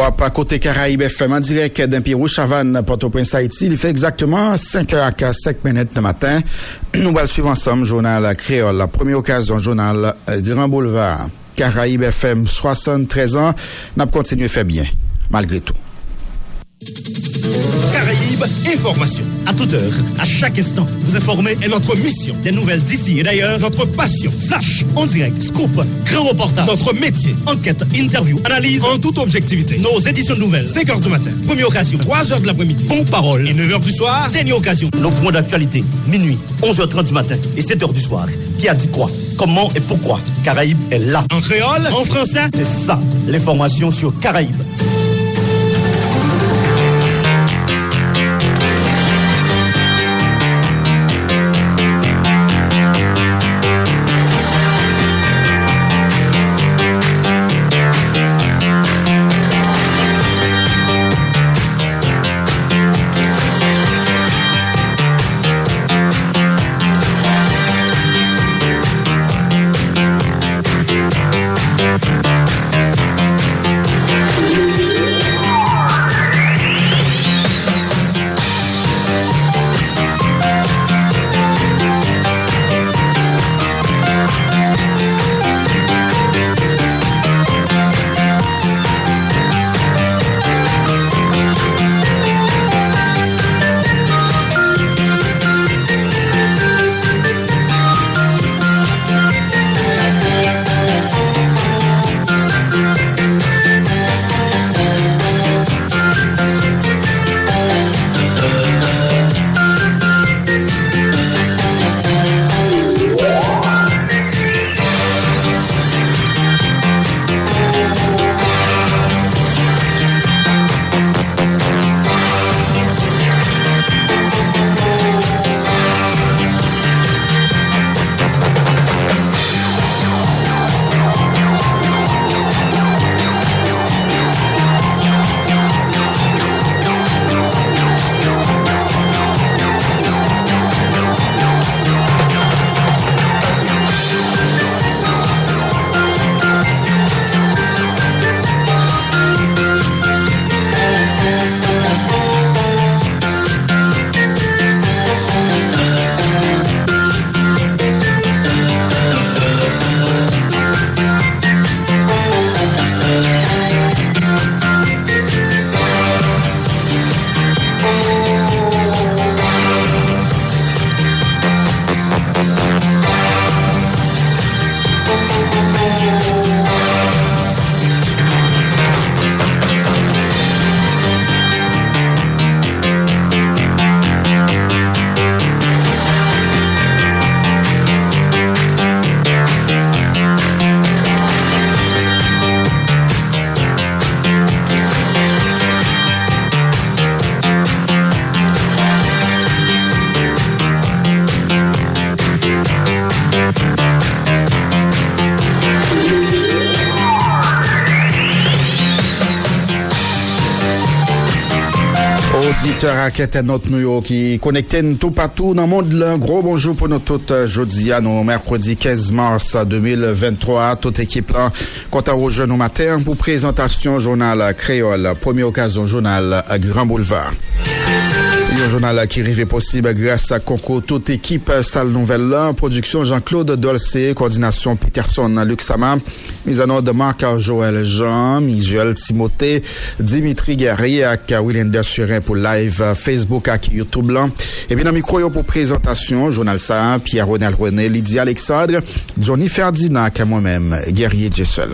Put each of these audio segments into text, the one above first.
Wap à côté Caraïbes FM en direct d'Empire Chavannes, Port-au-Prince, Haïti. Il fait exactement 5h05 le matin. Nous allons suivre ensemble journal créole, la première occasion journal Grand Boulevard. Caraïbes FM 73 ans, n'a continué à faire bien, malgré tout. Caraïbes, information. À toute heure, à chaque instant, vous informer est notre mission. Des nouvelles d'ici et d'ailleurs, notre passion. Flash, en direct, scoop, grand reportage. Notre métier, enquête, interview, analyse, en toute objectivité. Nos éditions de nouvelles, 5h du matin. Première occasion, 3h de l'après-midi. Bon parole. Et 9h du soir, dernière occasion. Nos points d'actualité, minuit, 11h30 du matin et 7h du soir. Qui a dit quoi? Comment et pourquoi? Caraïbes est là. En créole, en français, c'est ça, l'information sur Caraïbes. Raquette notre New qui connecté tout partout dans le monde. Un gros bonjour pour nous toutes jeudi à nous mercredi 15 mars 2023. Toute équipe là compte à rejoindre nous matin pour présentation journal créole. Première occasion journal Grand Boulevard. Un journal qui arrive possible grâce à concours toute équipe salle nouvelle là, production Jean-Claude Dolcé, coordination Peterson Luxama, mise en ordre de Marc Joël Jean, Miguel Timothée, Dimitri Guerrier avec Willender Surin pour live Facebook et YouTube là. Et bien dans micro pour présentation journal ça Pierre-Ronel René, Lydia Alexandre, Johnny Ferdinand et moi-même Guerrier Jessel.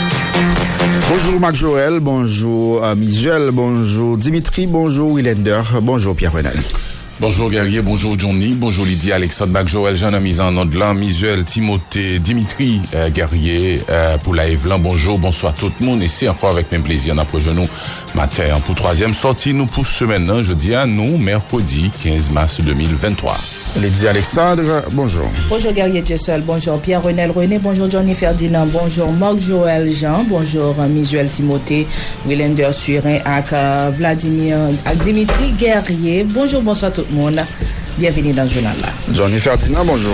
Bonjour Marc Joël, bonjour Miguel, bonjour Dimitri, bonjour Willender, bonjour Pierre-Renal. Bonjour Guerrier, bonjour Johnny, bonjour Lydia, Alexandre, Marc Joël, Jean mise en ordre là, Miguel, Timothée, Dimitri, Guerrier, pour la Evlan, bonjour, bonsoir tout le monde, et c'est encore avec même plaisir, nous nous matin pour troisième sortie, nous pour semaine, jeudi à nous, mercredi 15 mars 2023. Lydia Alexandre, bonjour. Bonjour Guerrier Jessel, bonjour Pierre-Renal René, bonjour Johnny Ferdinand, bonjour Marc Joël Jean, bonjour Miguel Timothée, Willender Surin, avec Vladimir, avec Dimitri Guerrier, bonjour, bonsoir tout le monde, bienvenue dans le journal là. Johnny Ferdinand, bonjour.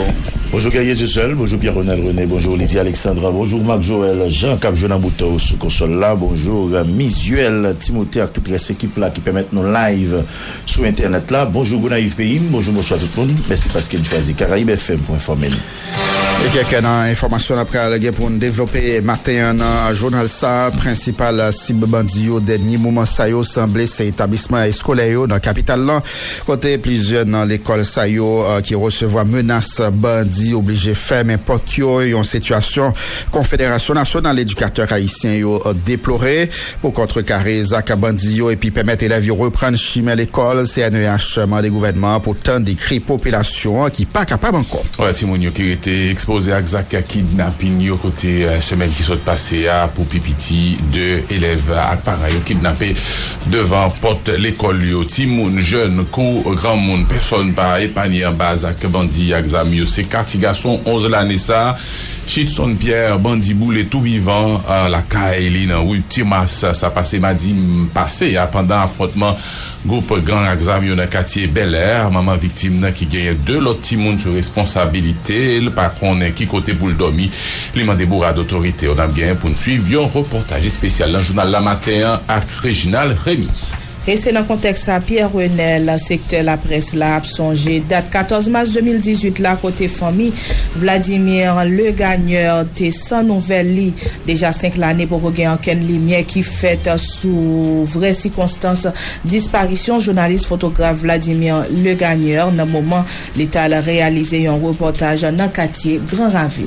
Bonjour Guerrier du Seul, bonjour Pierre-Renel René, bonjour Lydie Alexandra, bonjour Marc-Joël Jean, Cap Jean-Bouteau sous console là, bonjour Misuel Timothée avec toute cette équipe là qui permettent nos live sur internet là, bonjour Gonaïve Pays, bonsoir tout le monde, merci parce qu'il choisit Caraïbes FM pour informer. Et quelques informations après le pour nous développer matin un journal ça principal cible bandi au dernier moment ça yo semblé c'est établissement scolaire dans capitale là côté plusieurs dans l'école ça yo qui recevoir menace bandi obligé fermer porte yo en situation Confédération nationale d'éducateurs haïtiens yo déploré pour contrecarrer Zaka bandi yo et puis permettre élèves reprendre chemin l'école CNEH des gouvernements pour tant d'écrit population qui pas capable encore. Ouais Timonio qui était exposé à Zaka kidnapping au côté semaine qui saute passé pour pipiti de élèves à pareil kidnappé devant porte l'école yo Timoun jeune grand monde personne pas épargné en bas à bandi exam yo c'est quartier garçon 11 l'année ça Chitson Pierre bandi boule tout vivant la Kaeli dans rue Timas ça passé mardi passé pendant affrontement groupe grand exam yo dans quartier Bel Air maman victime qui gagne deux l'autre Timoun sur responsabilité le patron qui côté pour le dormir li mandé bourra d'autorité on a bien pour nous suivre un reportage spécial dans journal La Matin avec Réginal Rémy. Et c'est dans le contexte à Pierre-Renel, secteur la presse là a songé date 14 mars 2018 là côté famille Vladimir le gagneur t'es sans nouvelle li déjà 5 l'année pour gagner aucune lumière qui fait sous vraies circonstances disparition journaliste photographe Vladimir le gagneur dans moment l'état a réalisé un reportage dans quartier Grand Ravine.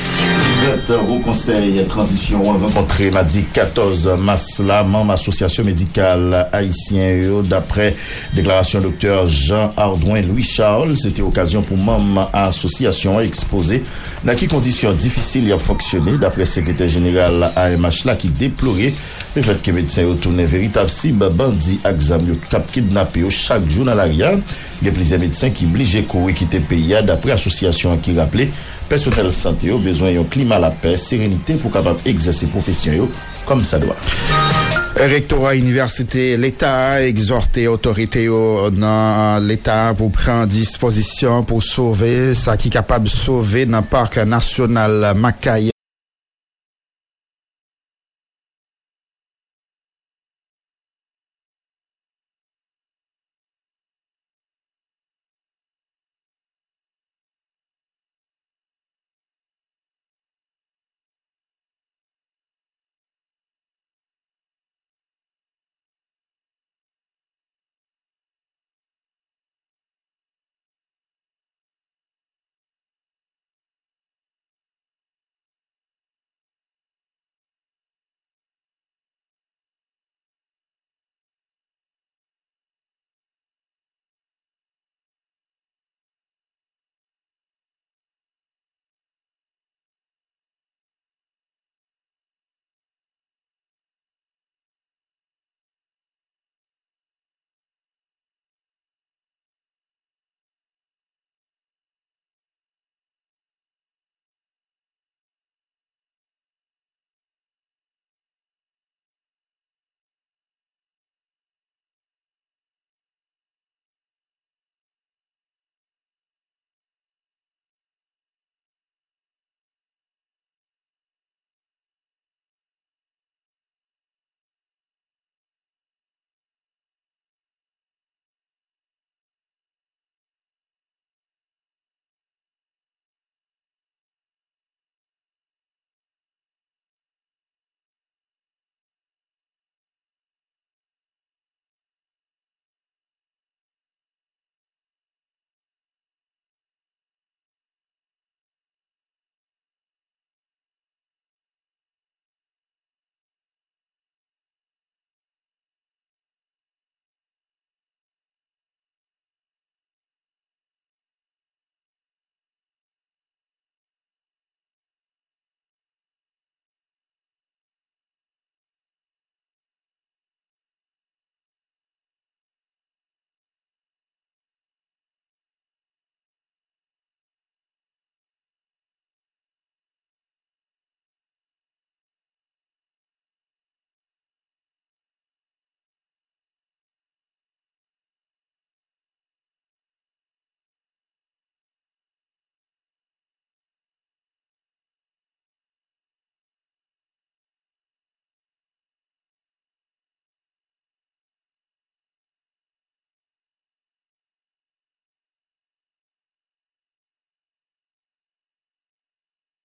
Au conseil transition rencontré mardi 14 mars là membre association médicale haïtien d'après déclaration docteur Jean Ardouin Louis Charles c'était occasion pour membre association exposé dans qui conditions difficiles a fonctionné d'après secrétaire général AMH là qui déplorait le fait que médecin retourné véritable cible bandit exam yo cap kidnappé chaque jour dans l'area il y a plusieurs médecins qui obligé courir quitter pays d'après association qui rappelait personnel santé a besoin d'un climat la paix, sérénité pour capable exercer profession comme ça doit. Rectorat université l'État a exhorté autorité dans l'État pour prendre disposition pour sauver ça qui est capable de sauver dans le parc national Macaï